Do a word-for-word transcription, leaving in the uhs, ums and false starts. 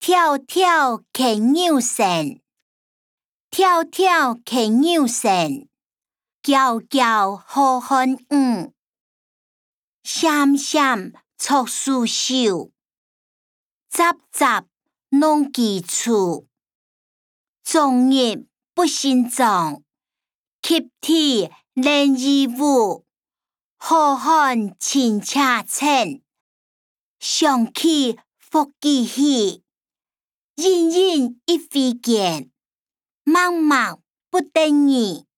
跳跳牵牛绳，跳跳牵牛绳，叫叫好汉舞，闪闪促丝手，杂杂弄基础，终日不胜状，集体练义务，好汉亲且称，上起福记喜。人人一挥剑，茫茫不得已。